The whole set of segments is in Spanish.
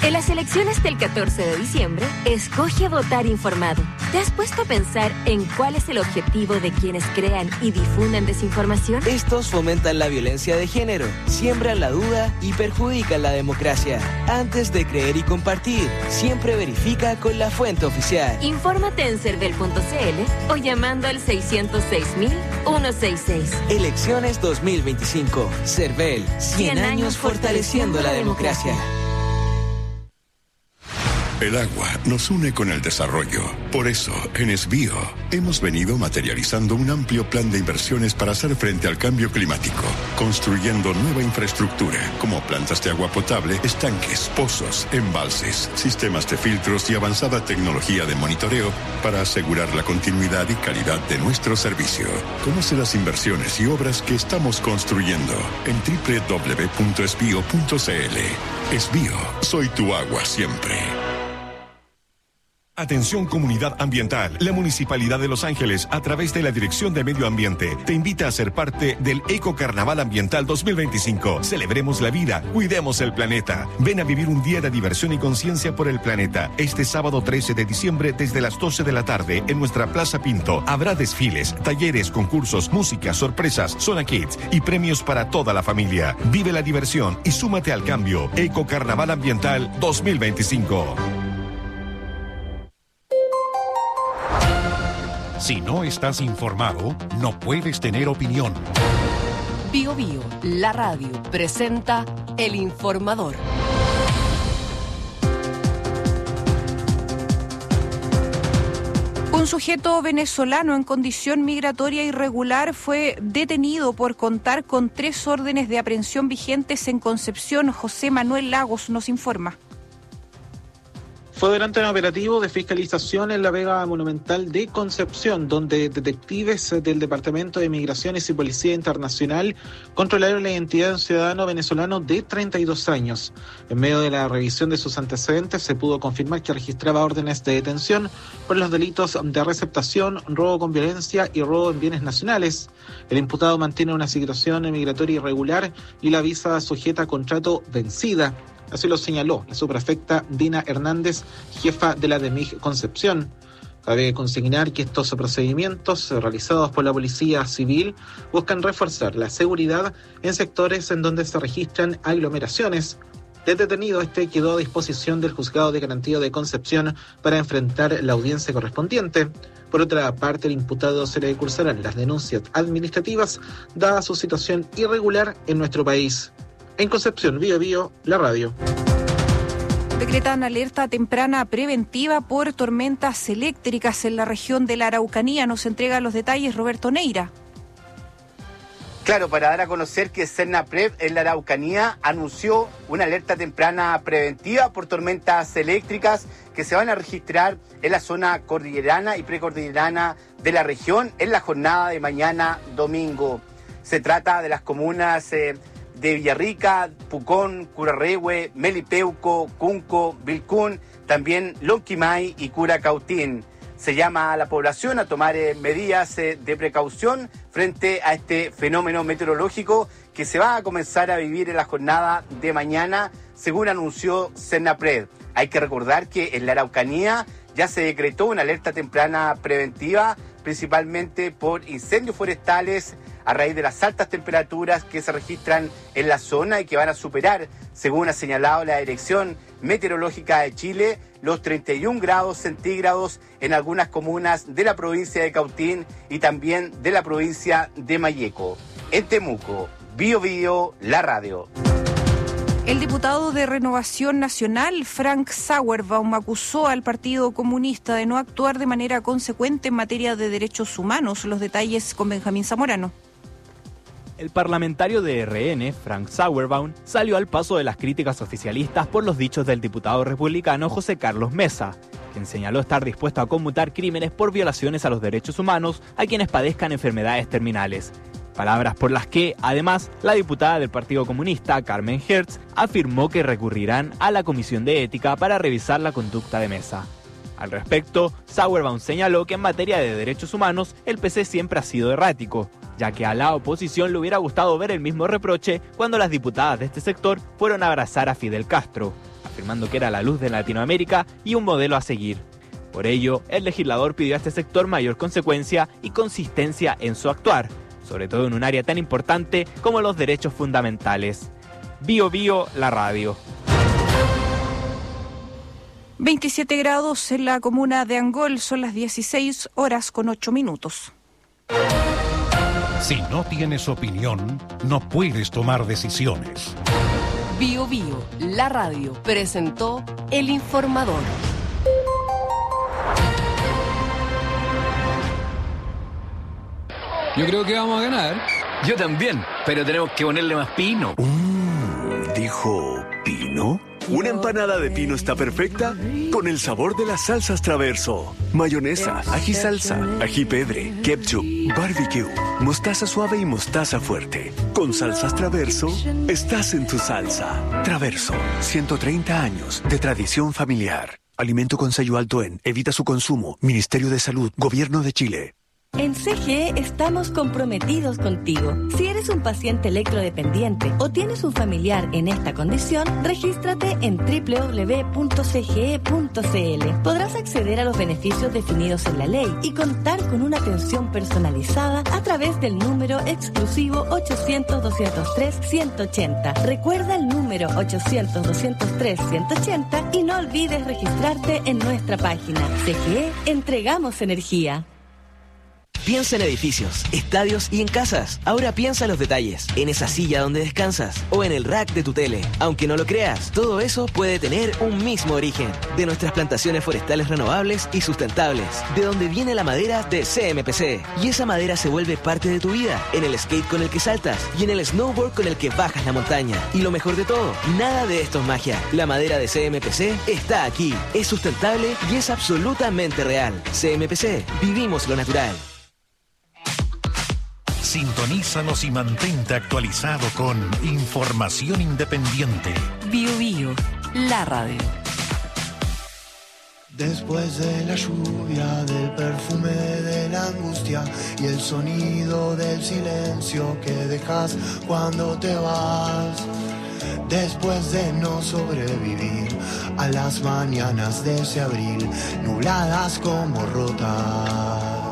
En las elecciones del 14 de diciembre, escoge votar informado. ¿Te has puesto a pensar en cuál es el objetivo de quienes crean y difunden desinformación? Estos fomentan la violencia de género, siembran la duda y perjudican la democracia. Antes de creer y compartir, siempre verifica con la fuente oficial. Infórmate en cervel.cl o llamando al 606.166. Elecciones 2025. Cervel, 100 años fortaleciendo la democracia. El agua nos une con el desarrollo. Por eso, en Esbio, hemos venido materializando un amplio plan de inversiones para hacer frente al cambio climático, construyendo nueva infraestructura, como plantas de agua potable, estanques, pozos, embalses, sistemas de filtros y avanzada tecnología de monitoreo para asegurar la continuidad y calidad de nuestro servicio. Conoce las inversiones y obras que estamos construyendo en www.esbio.cl. Esbio, soy tu agua siempre. Atención comunidad ambiental. La Municipalidad de Los Ángeles, a través de la Dirección de Medio Ambiente, te invita a ser parte del Eco Carnaval Ambiental 2025. Celebremos la vida, cuidemos el planeta. Ven a vivir un día de diversión y conciencia por el planeta. Este sábado 13 de diciembre, desde las 12 de la tarde, en nuestra Plaza Pinto, habrá desfiles, talleres, concursos, música, sorpresas, zona kids y premios para toda la familia. Vive la diversión y súmate al cambio. Eco Carnaval Ambiental 2025. Si no estás informado, no puedes tener opinión. Bio Bio, la radio, presenta El Informador. Un sujeto venezolano en condición migratoria irregular fue detenido por contar con 3 órdenes de aprehensión vigentes en Concepción. José Manuel Lagos nos informa. Fue durante un operativo de fiscalización en la Vega Monumental de Concepción, donde detectives del Departamento de Migraciones y Policía Internacional controlaron la identidad de un ciudadano venezolano de 32 años. En medio de la revisión de sus antecedentes, se pudo confirmar que registraba órdenes de detención por los delitos de receptación, robo con violencia y robo en bienes nacionales. El imputado mantiene una situación migratoria irregular y la visa sujeta a contrato vencida. Así lo señaló la subprefecta Dina Hernández, jefa de la DEMIG Concepción. Cabe consignar que estos procedimientos realizados por la Policía Civil buscan reforzar la seguridad en sectores en donde se registran aglomeraciones. El detenido quedó a disposición del Juzgado de Garantía de Concepción para enfrentar la audiencia correspondiente. Por otra parte, el imputado se le cursarán las denuncias administrativas dada su situación irregular en nuestro país. En Concepción, Bio Bio, la radio. Decretan alerta temprana preventiva por tormentas eléctricas en la región de la Araucanía. Nos entrega los detalles Roberto Neira. Claro, para dar a conocer que Cernaprev en la Araucanía anunció una alerta temprana preventiva por tormentas eléctricas que se van a registrar en la zona cordillerana y precordillerana de la región en la jornada de mañana domingo. Se trata de las comunas de Villarrica, Pucón, Curarrehue, Melipeuco, Cunco, Vilcún, también Lonquimay y Curacautín. Se llama a la población a tomar medidas de precaución frente a este fenómeno meteorológico que se va a comenzar a vivir en la jornada de mañana, según anunció Cernaprev. Hay que recordar que en la Araucanía ya se decretó una alerta temprana preventiva, principalmente por incendios forestales, a raíz de las altas temperaturas que se registran en la zona y que van a superar, según ha señalado la Dirección Meteorológica de Chile, los 31 grados centígrados en algunas comunas de la provincia de Cautín y también de la provincia de Malleco. En Temuco, Bio Bio, la radio. El diputado de Renovación Nacional, Frank Sauerbaum, acusó al Partido Comunista de no actuar de manera consecuente en materia de derechos humanos. Los detalles con Benjamín Zamorano. El parlamentario de RN, Frank Sauerbaum, salió al paso de las críticas oficialistas por los dichos del diputado republicano José Carlos Mesa, quien señaló estar dispuesto a conmutar crímenes por violaciones a los derechos humanos a quienes padezcan enfermedades terminales. Palabras por las que, además, la diputada del Partido Comunista, Carmen Hertz, afirmó que recurrirán a la Comisión de Ética para revisar la conducta de Mesa. Al respecto, Sauerbaum señaló que en materia de derechos humanos, el PC siempre ha sido errático, ya que a la oposición le hubiera gustado ver el mismo reproche cuando las diputadas de este sector fueron a abrazar a Fidel Castro. afirmando que era la luz de Latinoamérica y un modelo a seguir. Por ello, el legislador pidió a este sector mayor consecuencia y consistencia en su actuar, sobre todo en un área tan importante como los derechos fundamentales. Bio Bio, la radio. 27 grados en la comuna de Angol, son las 16:08. Si no tienes opinión, no puedes tomar decisiones. Bio Bio, la radio, presentó El Informador. Yo creo que vamos a ganar. Yo también, pero tenemos que ponerle más pino. ¿Dijo pino? Una empanada de pino está perfecta con el sabor de las salsas Traverso. Mayonesa, ají salsa, ají pedre, ketchup, barbecue, mostaza suave y mostaza fuerte. Con salsas Traverso, estás en tu salsa. Traverso, 130 años de tradición familiar. Alimento con sello alto en. Evita su consumo. Ministerio de Salud, Gobierno de Chile. En CGE estamos comprometidos contigo. Si eres un paciente electrodependiente o tienes un familiar en esta condición, regístrate en www.cge.cl. Podrás acceder a los beneficios definidos en la ley y contar con una atención personalizada a través del número exclusivo 800-203-180. Recuerda el número 800-203-180 y no olvides registrarte en nuestra página. CGE, entregamos energía. Piensa en edificios, estadios y en casas. Ahora piensa en los detalles, en esa silla donde descansas o en el rack de tu tele. Aunque no lo creas, todo eso puede tener un mismo origen. De nuestras plantaciones forestales renovables y sustentables. De donde viene la madera de CMPC. Y esa madera se vuelve parte de tu vida. En el skate con el que saltas y en el snowboard con el que bajas la montaña. Y lo mejor de todo, nada de esto es magia. La madera de CMPC está aquí. Es sustentable y es absolutamente real. CMPC, vivimos lo natural. Sintonízanos y mantente actualizado con información independiente. Bio Bio, la radio. Después de la lluvia, del perfume de la angustia y el sonido del silencio que dejas cuando te vas. Después de no sobrevivir a las mañanas de ese abril, nubladas como rotas.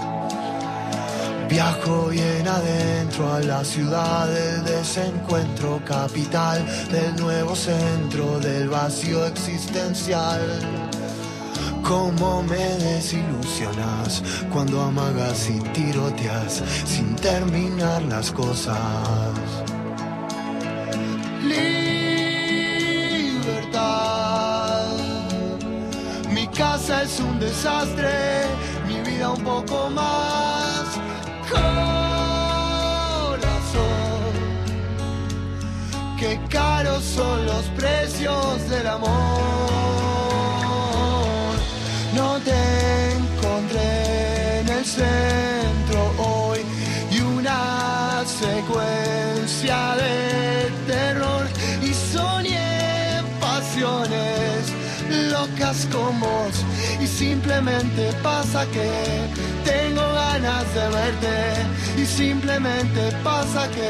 Viajo bien adentro a la ciudad del desencuentro, capital del nuevo centro del vacío existencial. Cómo me desilusionas cuando amagas y tiroteas sin terminar las cosas. Libertad. Mi casa es un desastre, mi vida un poco más. Corazón, qué caros son los precios del amor. No te encontré en el centro hoy y una secuencia de terror y soñé pasiones locas con vos y simplemente pasa que tengo ganas de verte y simplemente pasa que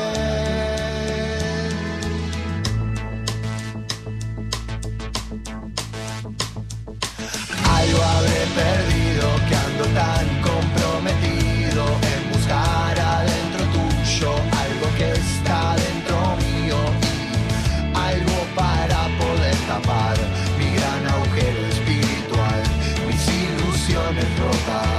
algo habré perdido, que ando tan comprometido en buscar adentro tuyo algo que está dentro mío y algo para poder tapar mi gran agujero espiritual, mis ilusiones rotas.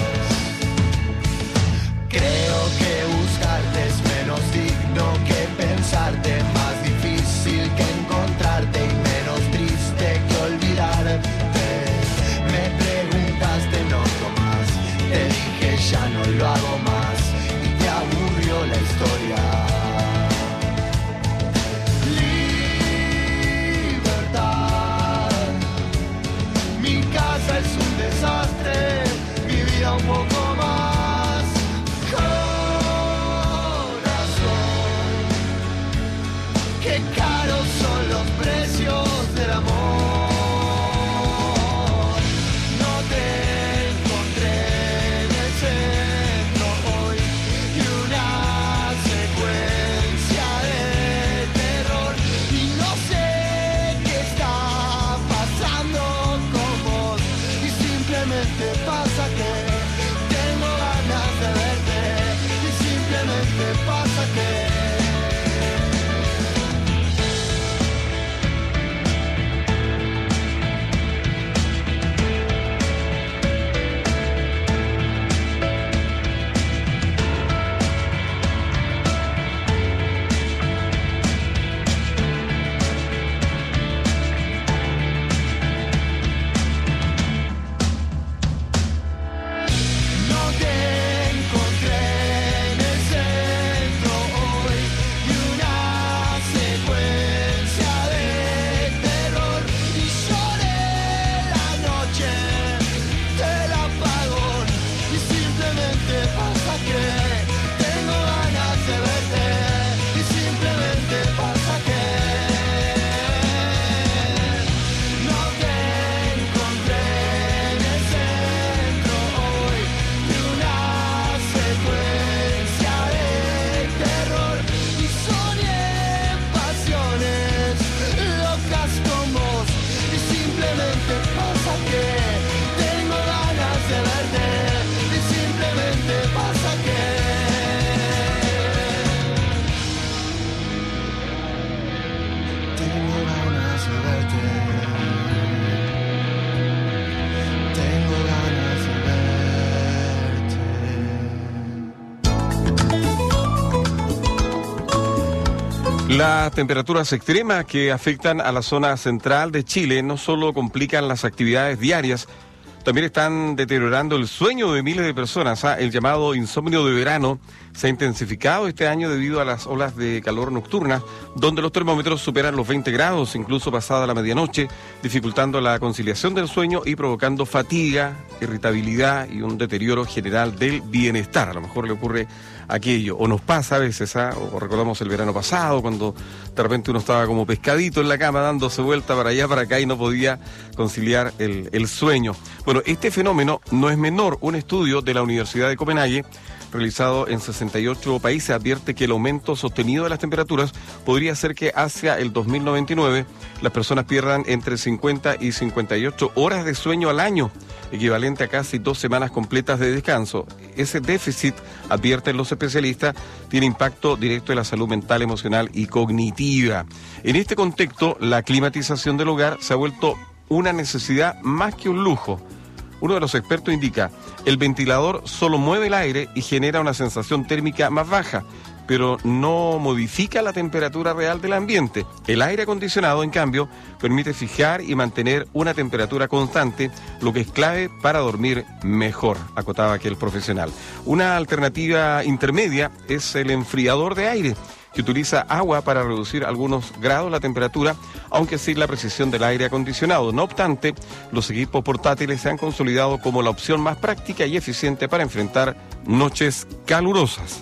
Creo que buscarte es menos digno que pensarte, más difícil que encontrarte y menos triste que olvidarte. Me preguntaste no tomás, te dije ya no lo hago más y te aburrió la historia. Libertad, mi casa es un desastre, mi vida un poco más. Qué caros son los precios del amor. No te encontré en el centro hoy y una secuencia de terror y no sé qué está simplemente pasa que tengo ganas de verte y simplemente pasa que Las temperaturas extremas que afectan a la zona central de Chile no solo complican las actividades diarias, también están deteriorando el sueño de miles de personas. El llamado insomnio de verano se ha intensificado este año debido a las olas de calor nocturnas, donde los termómetros superan los 20 grados, incluso pasada la medianoche, dificultando la conciliación del sueño y provocando fatiga, irritabilidad y un deterioro general del bienestar. A lo mejor le ocurre aquello, o nos pasa a veces, o recordamos el verano pasado, cuando de repente uno estaba como pescadito en la cama dándose vuelta para allá, para acá y no podía conciliar el sueño. Bueno, este fenómeno no es menor. Un estudio de la Universidad de Copenhague, realizado en 68 países, advierte que el aumento sostenido de las temperaturas podría hacer que hacia el 2099 las personas pierdan entre 50 y 58 horas de sueño al año, equivalente a casi 2 semanas completas de descanso. Ese déficit, advierten los especialistas, tiene impacto directo en la salud mental, emocional y cognitiva. En este contexto, la climatización del hogar se ha vuelto una necesidad más que un lujo. Uno de los expertos indica, el ventilador solo mueve el aire y genera una sensación térmica más baja, pero no modifica la temperatura real del ambiente. El aire acondicionado, en cambio, permite fijar y mantener una temperatura constante, lo que es clave para dormir mejor, acotaba aquel profesional. Una alternativa intermedia es el enfriador de aire, que utiliza agua para reducir algunos grados la temperatura, aunque sin la precisión del aire acondicionado. No obstante, los equipos portátiles se han consolidado como la opción más práctica y eficiente para enfrentar noches calurosas.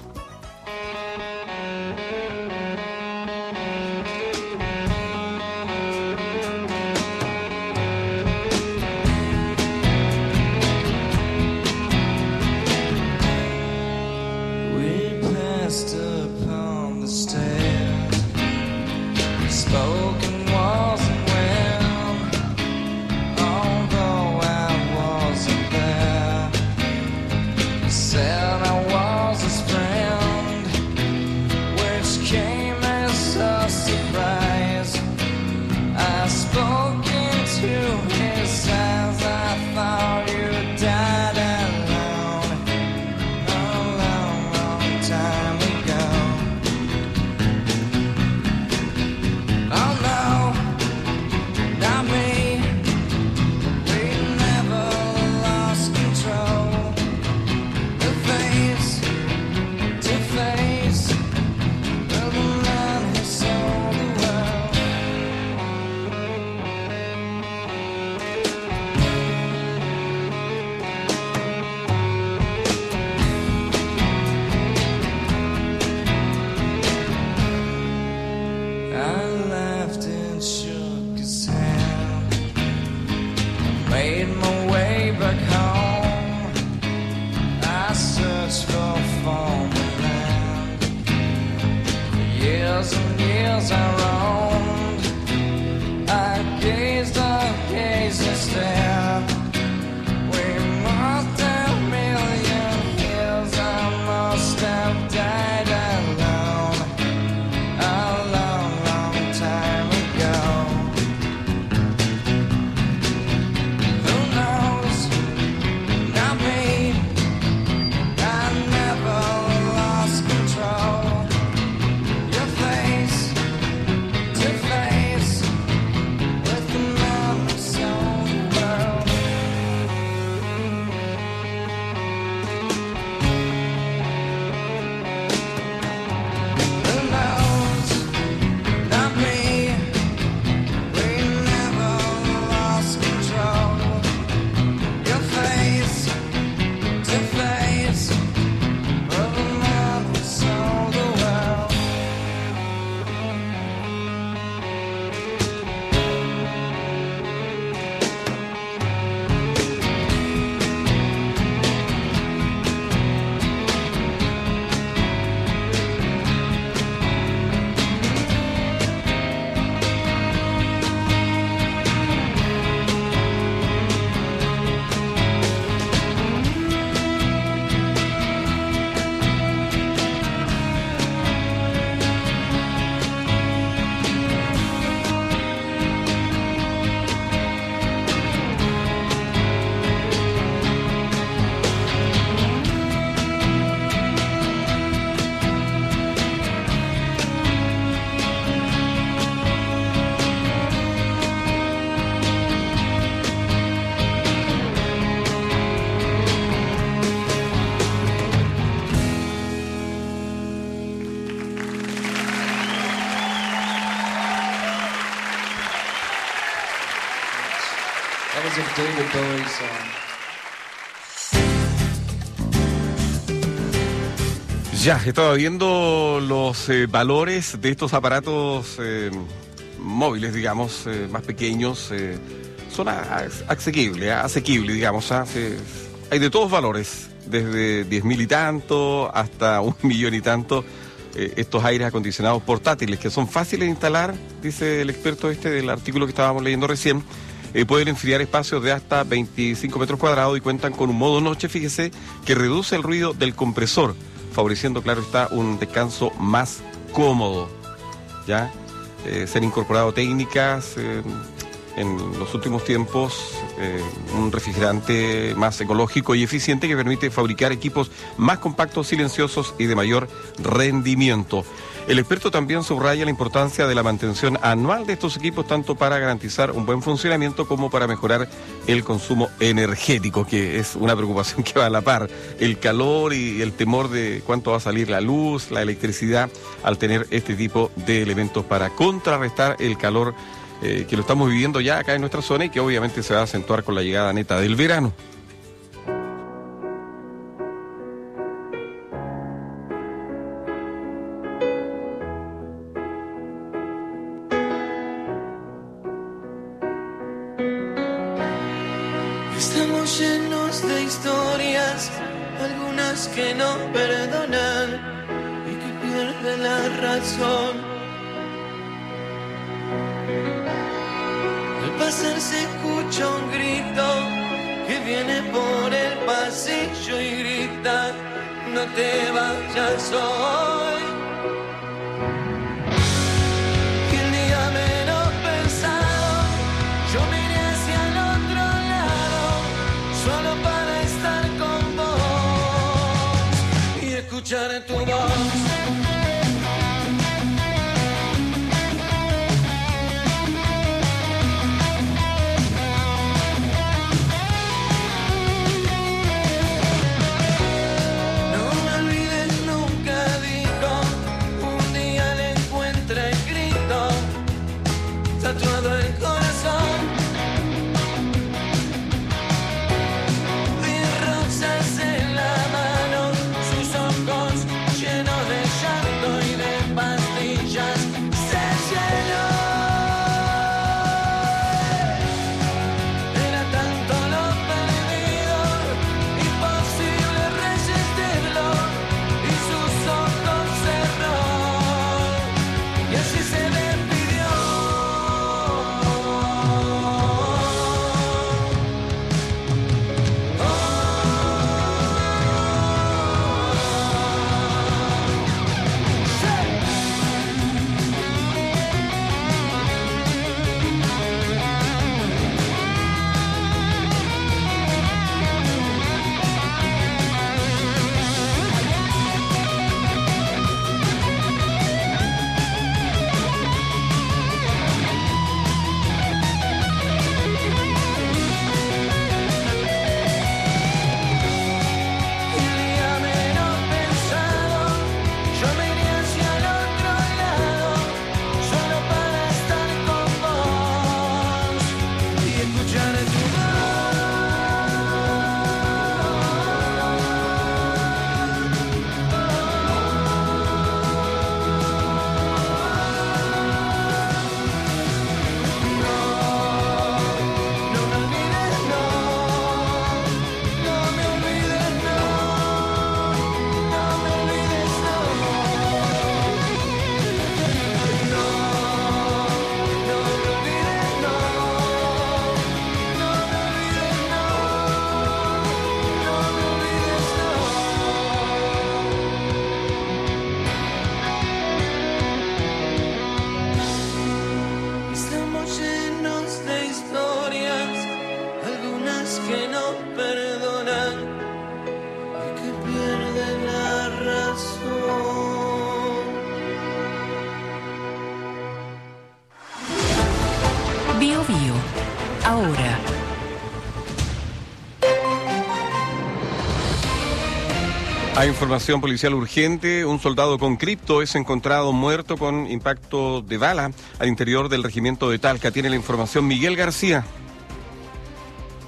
I gazed and stare. We David Bowie song. Ya, estaba viendo los valores de estos aparatos móviles, digamos, más pequeños. Son asequibles, digamos. Hay de todos valores, desde 10.000 y tanto hasta 1.000.000 y tanto. Estos aires acondicionados portátiles que son fáciles de instalar, dice el experto del artículo que estábamos leyendo recién. Pueden enfriar espacios de hasta 25 metros cuadrados y cuentan con un modo noche, fíjese, que reduce el ruido del compresor, favoreciendo, claro está, un descanso más cómodo. ¿Ya? Se han incorporado técnicas en los últimos tiempos, un refrigerante más ecológico y eficiente que permite fabricar equipos más compactos, silenciosos y de mayor rendimiento. El experto también subraya la importancia de la mantención anual de estos equipos, tanto para garantizar un buen funcionamiento como para mejorar el consumo energético, que es una preocupación que va a la par. El calor y el temor de cuánto va a salir la luz, la electricidad, al tener este tipo de elementos para contrarrestar el calor que lo estamos viviendo ya acá en nuestra zona y que obviamente se va a acentuar con la llegada neta del verano. Estamos llenos de historias, algunas que no perdonan y que pierden la razón. Al pasar se escucha un grito que viene por el pasillo y grita: no te vayas hoy. Y el día menos pensado, yo miré hacia el otro lado, solo para estar con vos y escuchar tu voz. Tatuado el corazón y rosas en la mano, sus ojos llenos de llanto y de pastillas. Se llenó. Era tanto lo perdido, imposible resistirlo, y sus ojos cerró y así se despidió. Bio Bio, ahora. Hay información policial urgente. Un soldado con cripto es encontrado muerto con impacto de bala al interior del regimiento de Talca. Tiene la información Miguel García.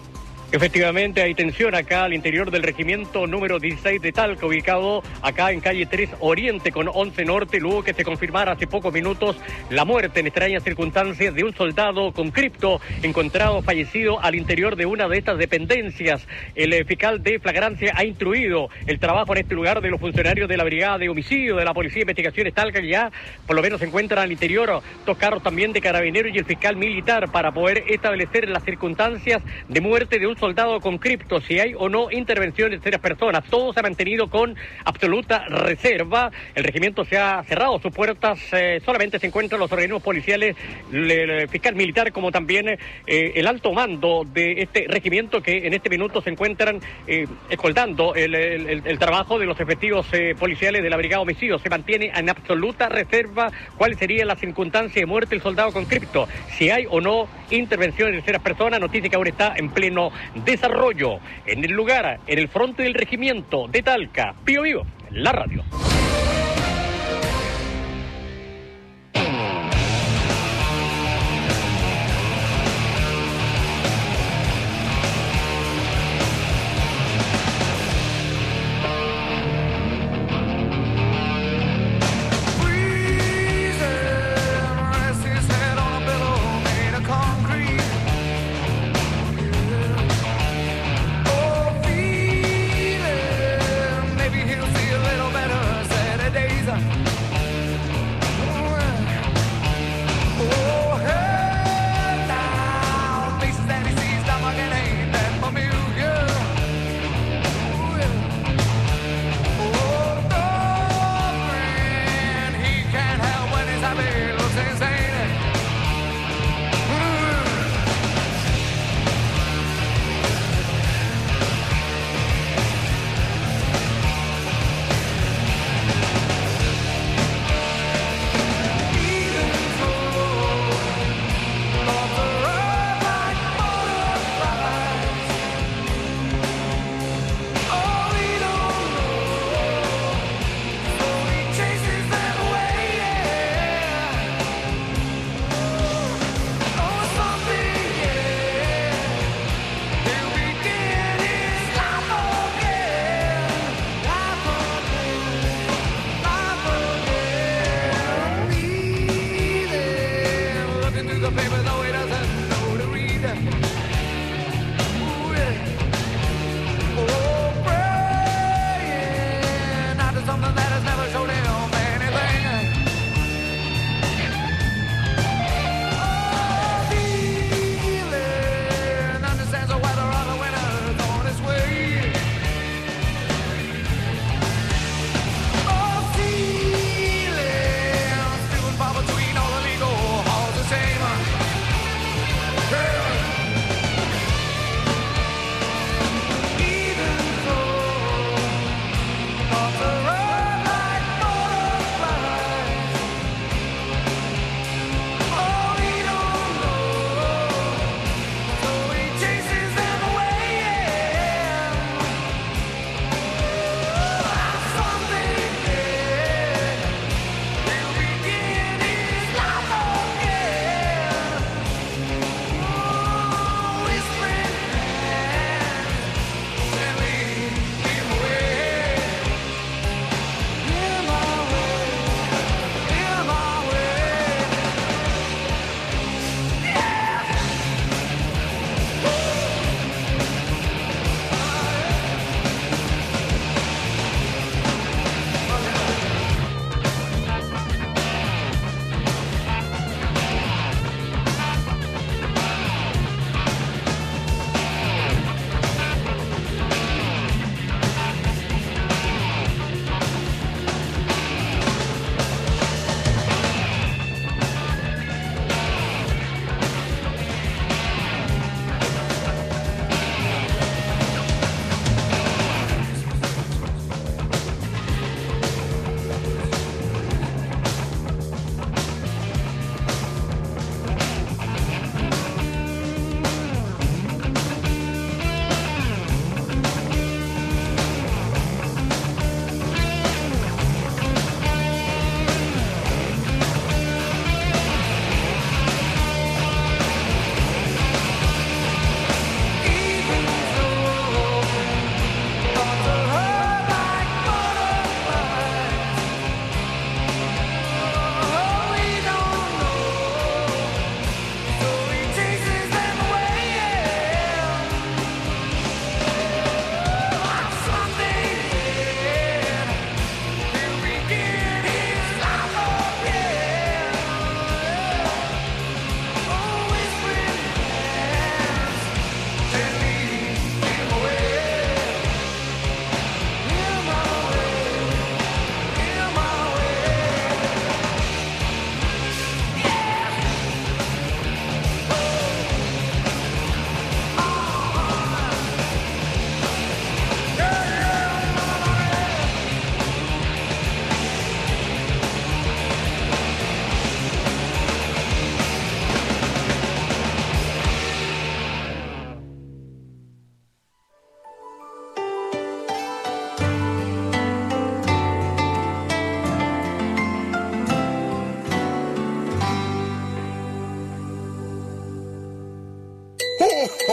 Efectivamente, hay tensión acá al interior del regimiento número 16 de Talca, ubicado acá en calle 3 Oriente con 11 Norte, luego que se confirmara hace pocos minutos la muerte en extrañas circunstancias de un soldado con cripto encontrado fallecido al interior de una de estas dependencias. El fiscal de flagrancia ha instruido el trabajo en este lugar de los funcionarios de la Brigada de Homicidio de la Policía de Investigaciones Talca, que ya por lo menos se encuentran al interior dos carros también de carabineros y el fiscal militar para poder establecer las circunstancias de muerte de un soldado con cripto, si hay o no intervención de terceras personas. Todo se ha mantenido con absoluta reserva. El regimiento se ha cerrado sus puertas, solamente se encuentran los organismos policiales, el fiscal militar, como también el alto mando de este regimiento, que en este minuto se encuentran escoltando el trabajo de los efectivos policiales de la Brigada de Homicidios. Se mantiene en absoluta reserva cuál sería la circunstancia de muerte del soldado con cripto, si hay o no intervención de terceras personas, noticia que ahora está en pleno desarrollo. En el lugar, en el frente del regimiento de Talca, Pío Vivo, la radio. Maybe he'll see a little better Saturday.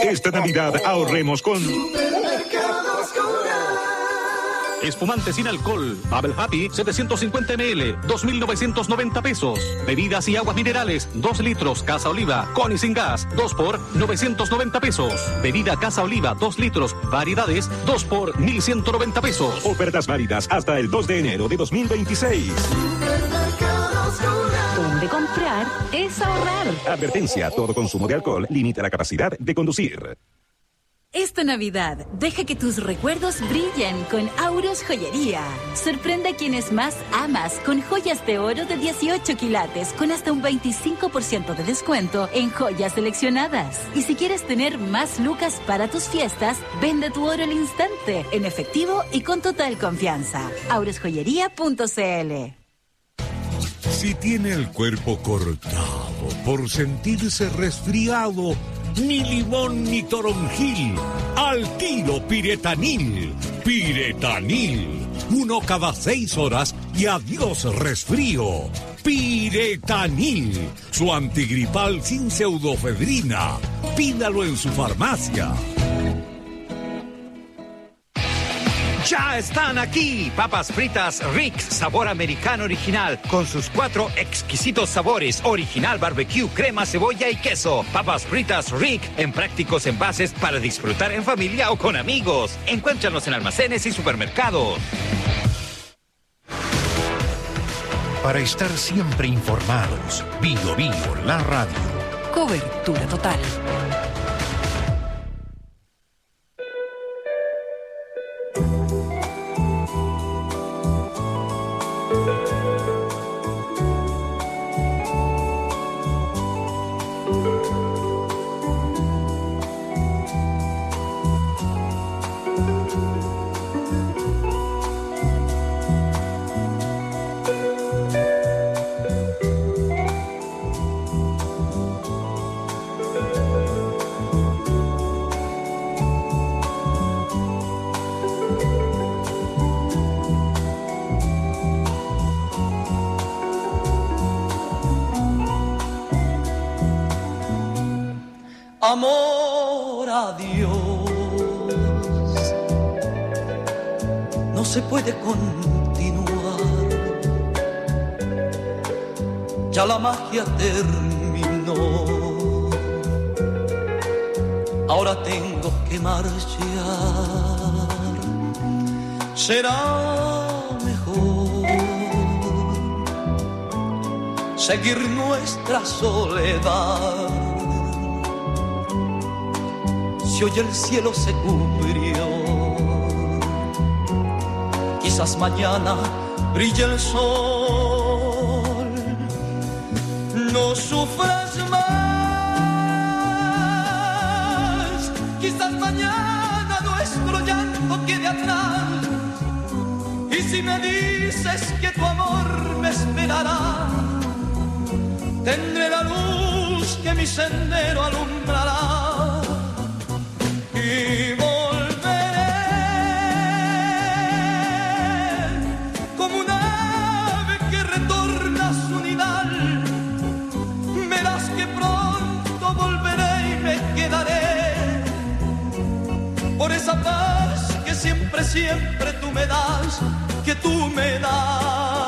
Esta Navidad ahorremos con... Espumante sin alcohol, Bubble Happy, 750 ml, 2.990 pesos. Bebidas y aguas minerales, 2 litros, Casa Oliva, con y sin gas, 2 por 990 pesos. Bebida Casa Oliva, 2 litros, variedades, 2 por 1.190 pesos. Ofertas válidas hasta el 2 de enero de 2026. Donde comprar es ahorrar. Advertencia, todo consumo de alcohol limita la capacidad de conducir. Esta Navidad, deja que tus recuerdos brillen con Auros Joyería. Sorprende a quienes más amas con joyas de oro de 18 quilates con hasta un 25% de descuento en joyas seleccionadas. Y si quieres tener más lucas para tus fiestas, vende tu oro al instante, en efectivo y con total confianza. aurosjoyería.cl. Si tiene el cuerpo cortado por sentirse resfriado, ni limón ni toronjil, al tiro Piretanil. Piretanil, 1 cada 6 horas y adiós resfrío. Piretanil, su antigripal sin pseudofedrina. Pídalo en su farmacia. Ya están aquí, papas fritas Rick, sabor americano original, con sus 4 exquisitos sabores, original barbecue, crema, cebolla y queso. Papas fritas Rick, en prácticos envases para disfrutar en familia o con amigos. Encuéntranos en almacenes y supermercados. Para estar siempre informados, Bio Bio, la radio. Cobertura total. Amor a Dios, no se puede continuar, ya la magia terminó, ahora tengo que marchar, será mejor seguir nuestra soledad. Si hoy el cielo se cubrió, quizás mañana brille el sol. No sufras más, quizás mañana nuestro llanto quede atrás. Y si me dices que tu amor me esperará, tendré la luz que mi sendero alumbrará. Y volveré como un ave que retorna a su nidal. Verás que pronto volveré y me quedaré por esa paz que siempre, siempre tú me das, que tú me das.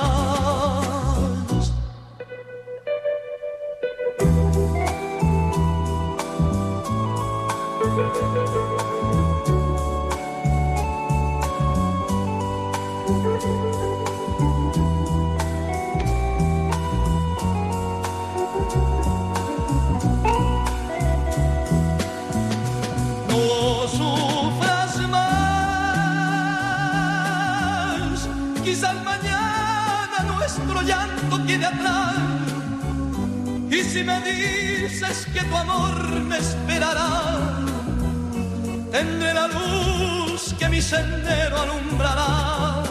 Y si me dices que tu amor me esperará, tendré la luz que mi sendero alumbrará.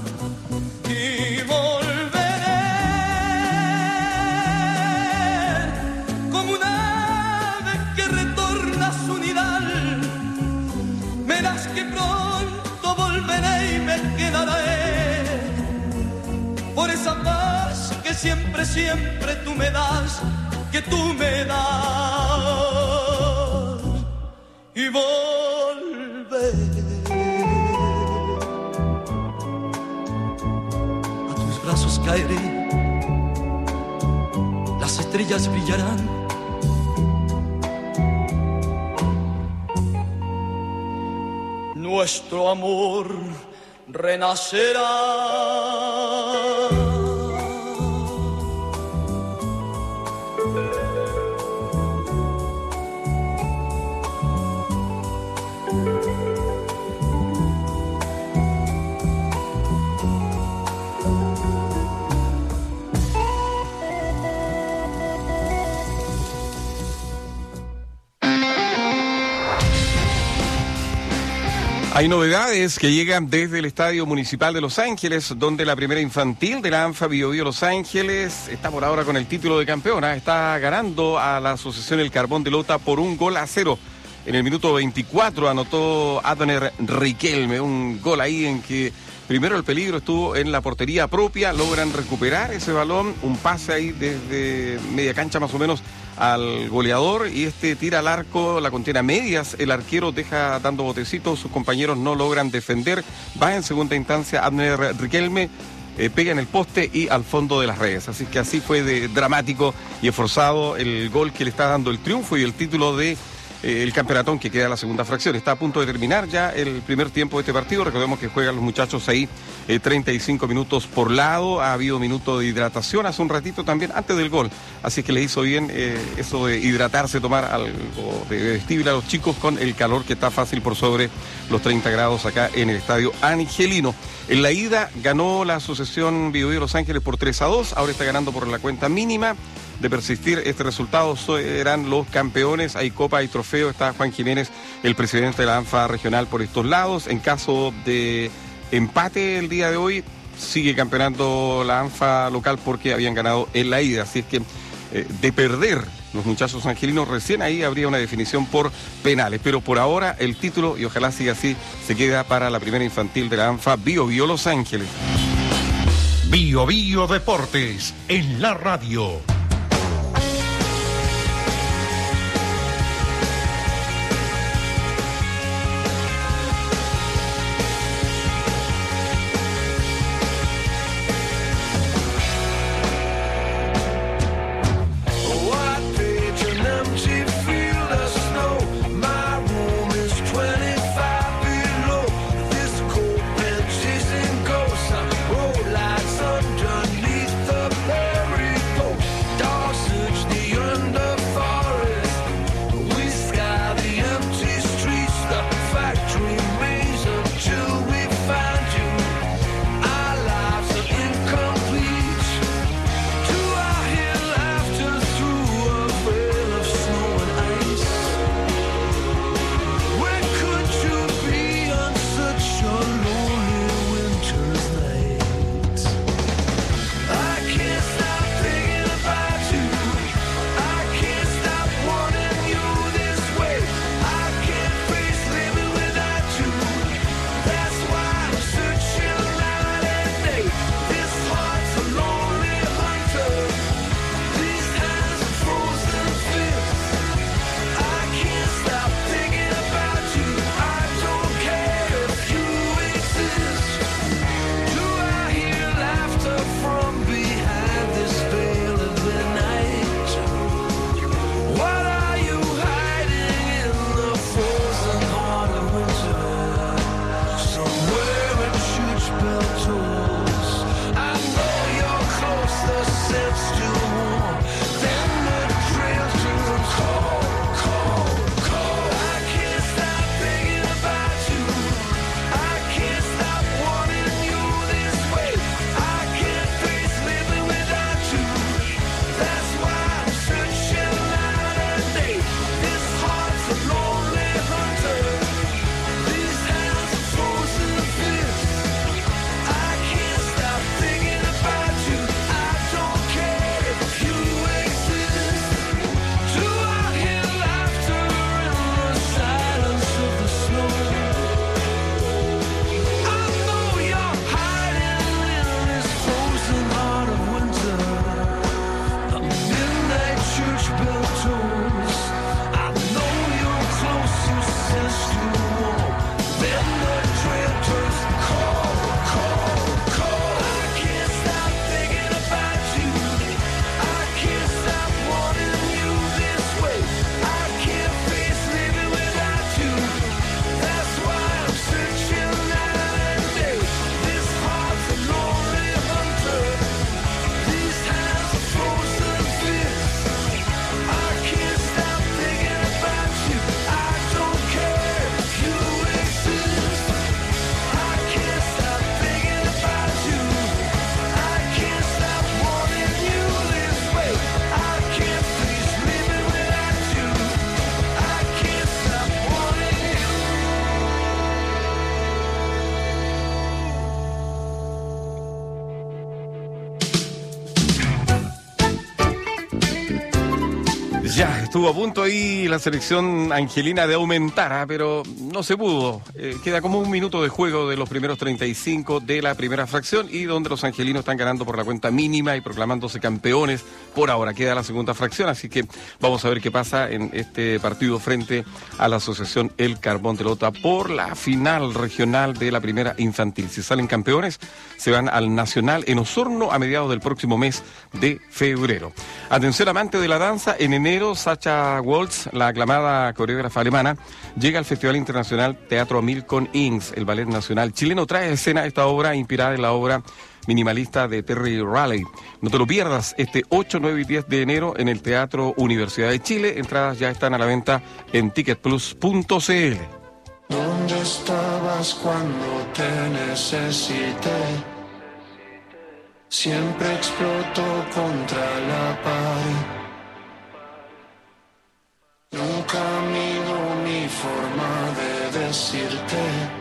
Y volveré como un ave que retorna a su nidal. Verás que pronto volveré y me quedaré por esa paz que siempre, siempre tú me das, que tú me das. y volver. A tus brazos caeré, las estrellas brillarán. Nuestro amor renacerá. Hay novedades que llegan desde el Estadio Municipal de Los Ángeles, donde la primera infantil de la ANFA Bio Bio Los Ángeles está por ahora con el título de campeona. Está ganando a la Asociación El Carbón de Lota por 1-0. En el minuto 24 anotó Abner Riquelme, un gol ahí en que primero el peligro estuvo en la portería propia, logran recuperar ese balón, un pase ahí desde media cancha más o menos al goleador y este tira al arco, la contiene a medias, el arquero deja dando botecitos, sus compañeros no logran defender, va en segunda instancia Abner Riquelme, pega en el poste y al fondo de las redes, así que así fue de dramático y esforzado el gol que le está dando el triunfo y el título de el campeonatón que queda en la segunda fracción. Está a punto de terminar ya el primer tiempo de este partido. Recordemos que juegan los muchachos ahí 35 minutos por lado. Ha habido minuto de hidratación hace un ratito también antes del gol. Así que le hizo bien eso de hidratarse, tomar algo de vestible a los chicos con el calor que está fácil por sobre los 30 grados acá en el Estadio Angelino. En la ida ganó la Asociación Bio Bio Los Ángeles por 3-2. Ahora está ganando por la cuenta mínima. De persistir este resultado serán los campeones, hay copa, hay trofeo, está Juan Jiménez, el presidente de la ANFA regional por estos lados. En caso de empate el día de hoy, sigue campeonando la ANFA local porque habían ganado en la ida, así es que de perder los muchachos angelinos recién ahí habría una definición por penales, pero por ahora el título, y ojalá siga así, se queda para la primera infantil de la ANFA Bio Bio Los Ángeles. Bio Bio Deportes en la radio. Ya, estuvo a punto ahí la selección angelina de aumentar, pero no se pudo. Queda como un minuto de juego de los primeros 35 de la primera fracción y donde los angelinos están ganando por la cuenta mínima y proclamándose campeones. Por ahora queda la segunda fracción, así que vamos a ver qué pasa en este partido frente a la asociación El Carbón de Lota por la final regional de la primera infantil. Si salen campeones, se van al Nacional en Osorno a mediados del próximo mes de febrero. Atención amante de la danza, en enero Sacha Waltz, la aclamada coreógrafa alemana, llega al Festival Internacional Teatro Milcon Inns. El Ballet Nacional chileno trae a escena esta obra inspirada en la obra minimalista de Terry Riley. No te lo pierdas este 8, 9 y 10 de enero en el Teatro Universidad de Chile. Entradas ya están a la venta en ticketplus.cl. ¿Dónde estabas cuando te necesité? Siempre exploto contra la pared. Nunca mido mi forma de decirte.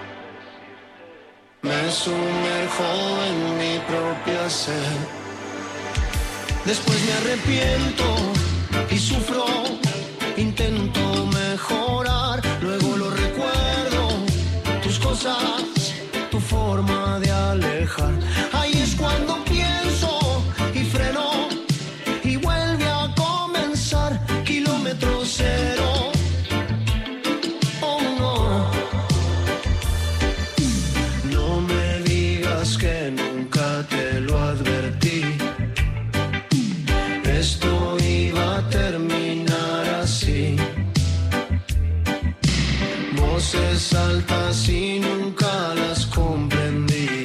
Me sumerjo en mi propia sed. Después me arrepiento y sufro. Intento mejorar, luego lo recuerdo. Tus cosas, tu forma de alejar. Ahí es cuando pienso y freno y vuelve a comenzar. Kilómetro cero. Oh no. No me digas que nunca te lo advertí. Esto iba a terminar así. Voces altas y nunca las comprendí.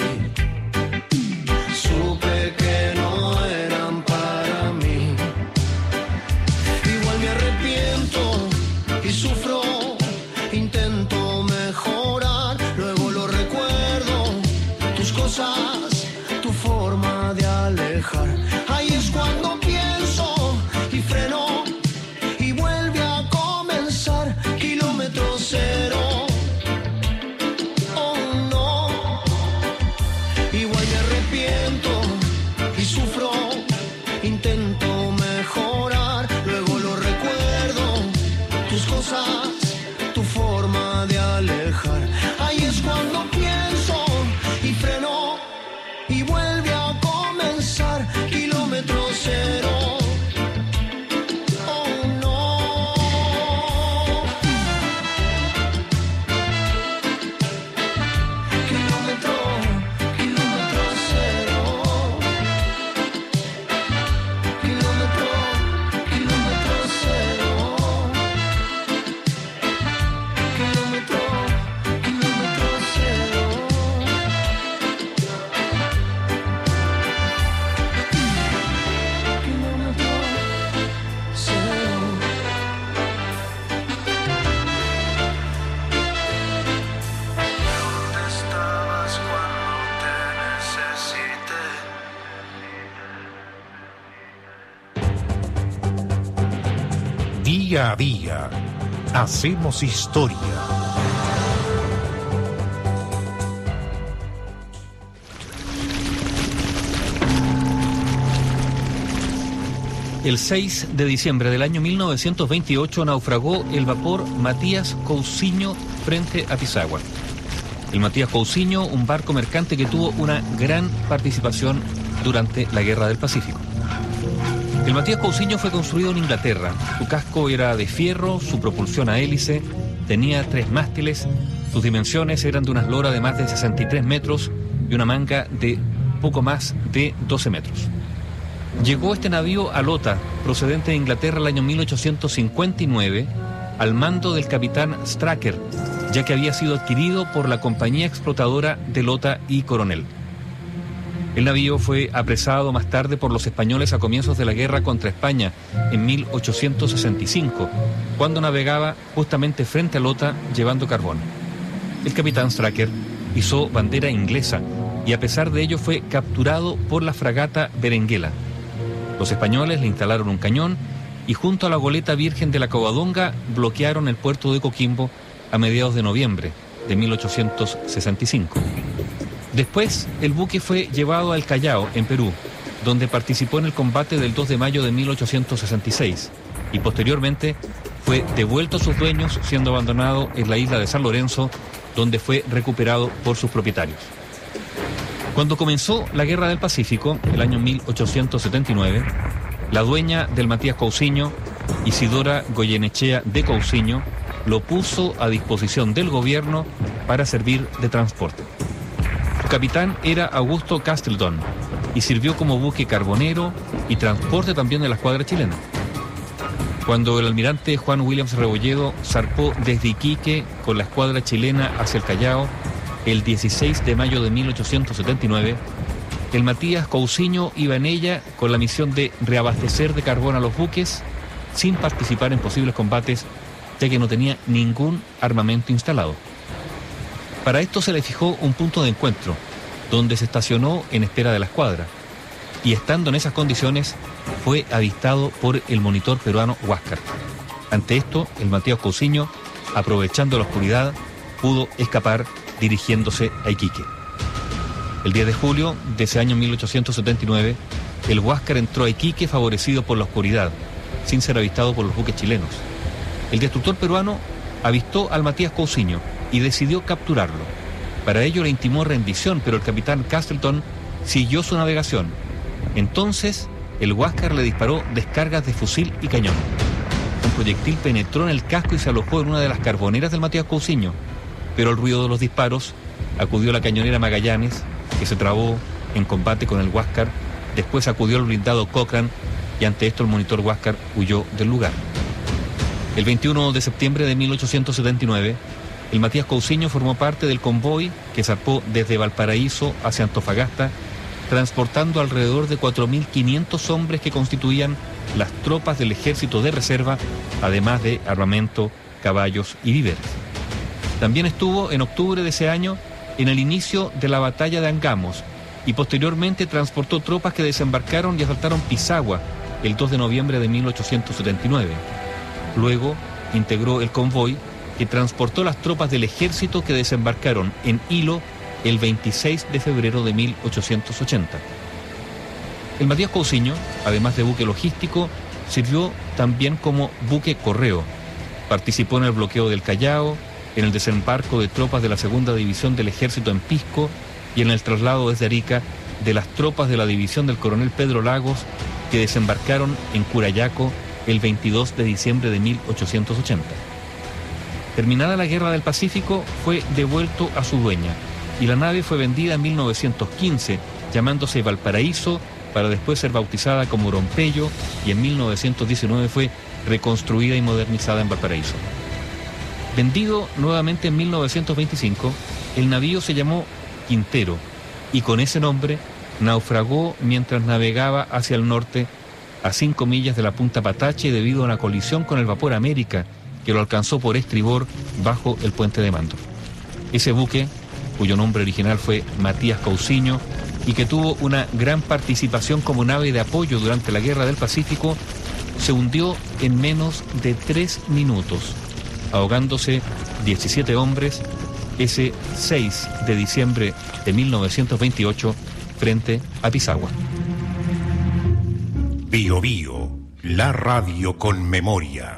Supe que no eran para mí. Igual me arrepiento y sufro. Intento mejorar, luego lo recuerdo. Tus cosas, tu forma de alejar. Ahí es cuando pienso y freno y vuelve a comenzar. Kilómetro cero. Oh no. Igual me arrepiento y sufro. Intento mejorar, luego lo recuerdo. Tus cosas, tu forma de alejar. Ahí es cuando pienso y freno y vuelve a comenzar. Kilómetro cero. Oh no. Kilómetro, kilómetro cero. Kilómetro, kilómetro cero. Kilómetro, kilómetro cero. Kilómetro cero. ¿Dónde estabas cuando te necesité? Día a día, hacemos historia. El 6 de diciembre del año 1928 naufragó el vapor Matías Cousiño frente a Pisagua. El Matías Cousiño, un barco mercante que tuvo una gran participación durante la Guerra del Pacífico. El Matías Cousiño fue construido en Inglaterra. Su casco era de fierro, su propulsión a hélice, tenía 3 mástiles, sus dimensiones eran de una eslora de más de 63 metros y una manga de poco más de 12 metros. Llegó este navío a Lota, procedente de Inglaterra, el año 1859, al mando del capitán Straker, ya que había sido adquirido por la compañía explotadora de Lota y Coronel. El navío fue apresado más tarde por los españoles a comienzos de la guerra contra España, en 1865, cuando navegaba justamente frente a Lota llevando carbón. El capitán Straker izó bandera inglesa y a pesar de ello fue capturado por la fragata Berenguela. Los españoles le instalaron un cañón y junto a la goleta Virgen de la Covadonga bloquearon el puerto de Coquimbo a mediados de noviembre de 1865. Después, el buque fue llevado al Callao, en Perú, donde participó en el combate del 2 de mayo de 1866. y posteriormente fue devuelto a sus dueños, siendo abandonado en la isla de San Lorenzo, donde fue recuperado por sus propietarios. Cuando comenzó la Guerra del Pacífico, el año 1879, la dueña del Matías Cousiño, Isidora Goyenechea de Cousiño, lo puso a disposición del gobierno para servir de transporte. Su capitán era Augusto Castleton y sirvió como buque carbonero y transporte también de la escuadra chilena. Cuando el almirante Juan Williams Rebolledo zarpó desde Iquique con la escuadra chilena hacia el Callao, el 16 de mayo de 1879, el Matías Cousiño iba en ella con la misión de reabastecer de carbón a los buques sin participar en posibles combates, ya que no tenía ningún armamento instalado. Para esto se le fijó un punto de encuentro, donde se estacionó en espera de la escuadra, y estando en esas condiciones fue avistado por el monitor peruano Huáscar. Ante esto, el Matías Cousiño, aprovechando la oscuridad, pudo escapar dirigiéndose a Iquique. El 10 de julio de ese año 1879, el Huáscar entró a Iquique favorecido por la oscuridad, sin ser avistado por los buques chilenos. El destructor peruano avistó al Matías Cousiño y decidió capturarlo. Para ello le intimó rendición, pero el capitán Castleton siguió su navegación. Entonces, el Huáscar le disparó descargas de fusil y cañón. Un proyectil penetró en el casco y se alojó en una de las carboneras del Matías Cousiño, pero al ruido de los disparos acudió la cañonera Magallanes, que se trabó en combate con el Huáscar. Después acudió el blindado Cochrane y ante esto el monitor Huáscar huyó del lugar. El 21 de septiembre de 1879, el Matías Cousiño formó parte del convoy que zarpó desde Valparaíso hacia Antofagasta, transportando alrededor de 4.500 hombres que constituían las tropas del ejército de reserva, además de armamento, caballos y víveres. También estuvo en octubre de ese año en el inicio de la batalla de Angamos y posteriormente transportó tropas que desembarcaron y asaltaron Pisagua el 2 de noviembre de 1879. Luego integró el convoy que transportó las tropas del ejército que desembarcaron en Hilo el 26 de febrero de 1880. El Matías Cousiño, además de buque logístico, sirvió también como buque correo. Participó en el bloqueo del Callao, en el desembarco de tropas de la segunda división del ejército en Pisco y en el traslado desde Arica de las tropas de la división del coronel Pedro Lagos que desembarcaron en Curayaco el 22 de diciembre de 1880. Terminada la Guerra del Pacífico, fue devuelto a su dueña y la nave fue vendida en 1915, llamándose Valparaíso, para después ser bautizada como Rompeyo, y en 1919 fue reconstruida y modernizada en Valparaíso. Vendido nuevamente en 1925, el navío se llamó Quintero y con ese nombre naufragó mientras navegaba hacia el norte a 5 millas de la punta Patache debido a una colisión con el vapor América que lo alcanzó por estribor bajo el puente de mando. Ese buque, cuyo nombre original fue Matías Cousiño y que tuvo una gran participación como nave de apoyo durante la Guerra del Pacífico, se hundió en menos de 3 minutos, ahogándose 17 hombres ese 6 de diciembre de 1928 frente a Pisagua. Bio Bio, la radio con memoria.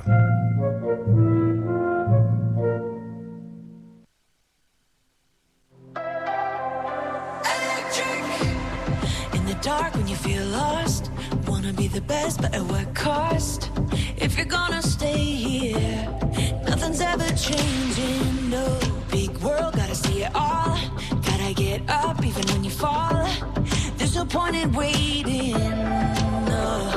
In the dark when you feel lost, wanna be the best but at what cost? If you're gonna stay here, nothing's ever changing, no. Big world, gotta see it all. Gotta get up even when you fall. There's no point in waiting, no.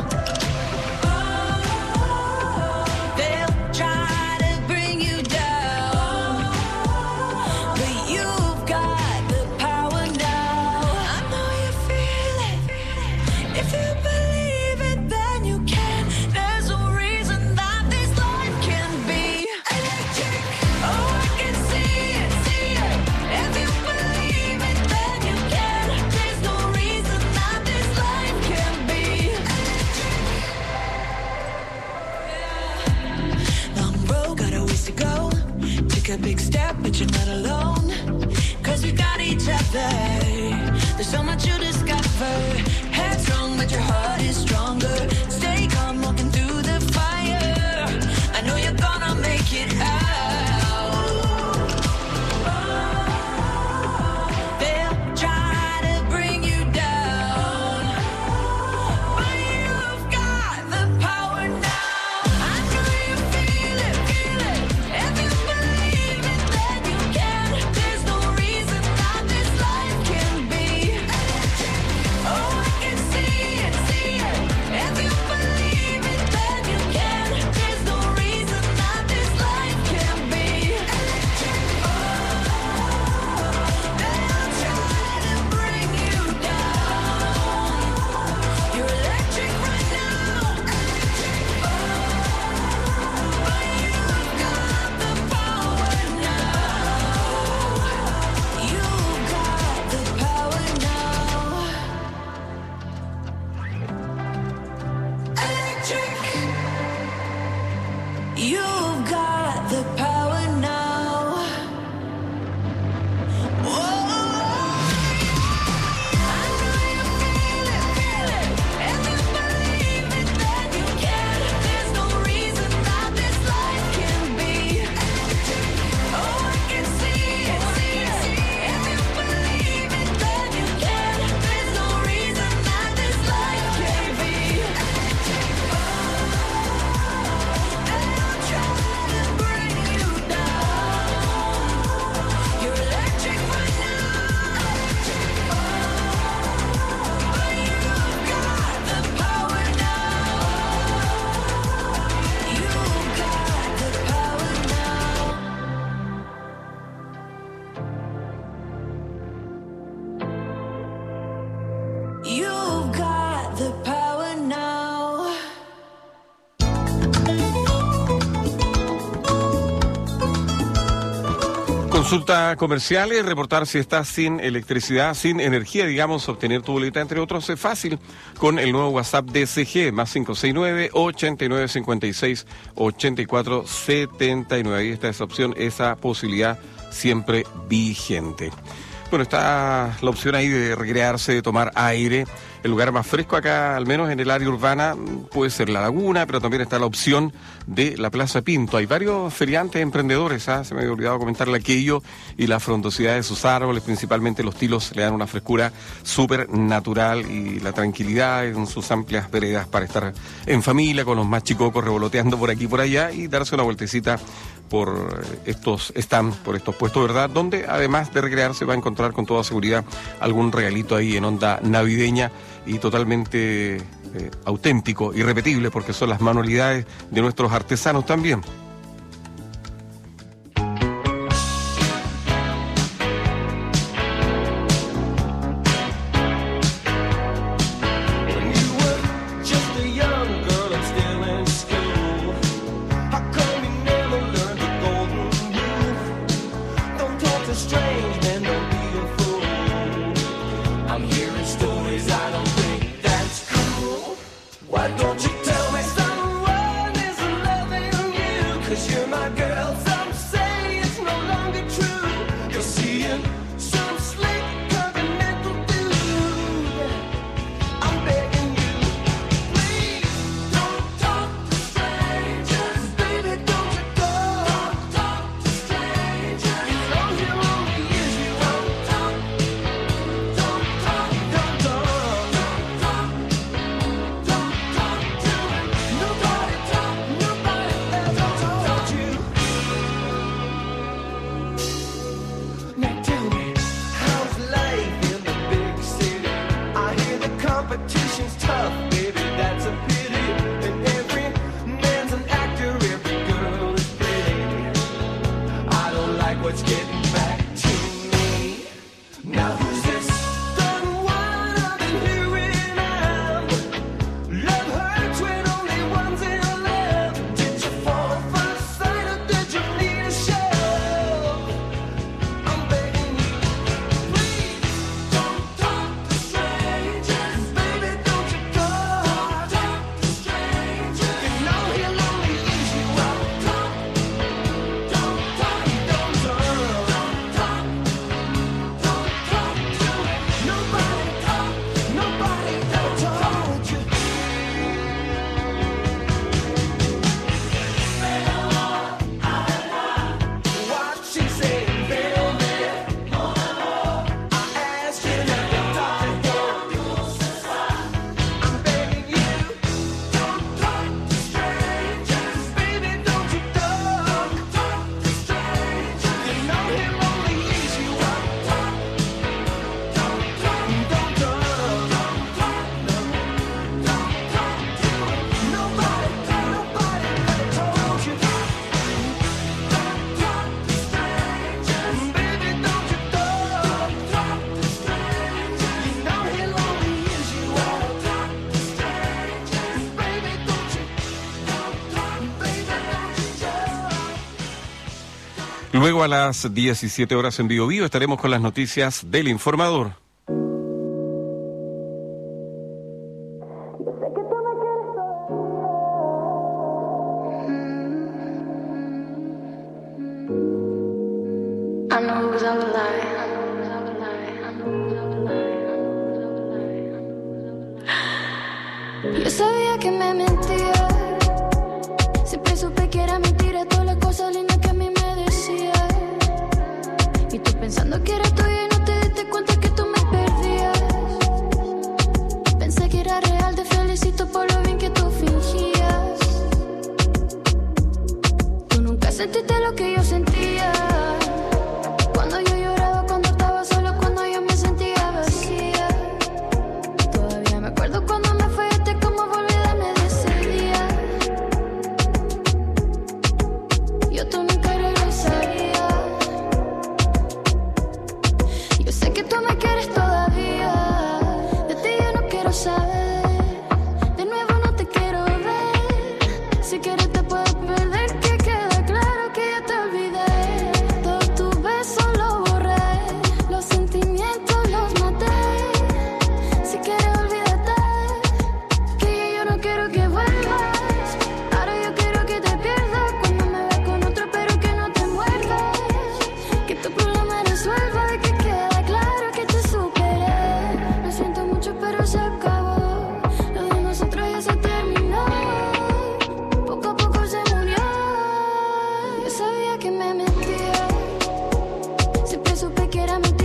They'll try to bring you down, but you've got the power now. I know you feel it. If you believe it, then you can. There's no reason that this life can be electric. Oh, I can see it, see it. If you believe it, then you can. There's no reason that this life can be electric. Long road, got a ways to go. Take a big step, but you're not alone. 'Cause we got each other. There's so much you discover. Headstrong, but your heart is stronger. Stay calm, walking through the fire. Consulta comerciales, reportar si estás sin electricidad, sin energía, digamos, obtener tu boleta, entre otros, es fácil con el nuevo WhatsApp de CG, más 569-8956-8479. Ahí está esa opción, esa posibilidad siempre vigente. Bueno, está la opción ahí de recrearse, de tomar aire. El lugar más fresco acá, al menos en el área urbana, puede ser la Laguna, pero también está la opción de la Plaza Pinto. Hay varios feriantes emprendedores, se me había olvidado comentarle aquello, y la frondosidad de sus árboles, principalmente los tilos, le dan una frescura súper natural, y la tranquilidad en sus amplias veredas para estar en familia, con los más chicocos revoloteando por aquí y por allá, y darse una vueltecita por estos stands, por estos puestos, ¿verdad? Donde además de recrearse va a encontrar con toda seguridad algún regalito ahí en onda navideña y totalmente auténtico, irrepetible, porque son las manualidades de nuestros artesanos también. Luego a las 17 horas en Bio Bio estaremos con las noticias del Informador. Yo sabía que me mentía, siempre supe que era mentira todas las cosas lindas que a mí me decía. Y tú pensando que era tuya y no te diste cuenta que tú me perdías. Pensé que era real, te felicito por lo bien que tú fingías. Tú nunca sentiste lo que yo sentí.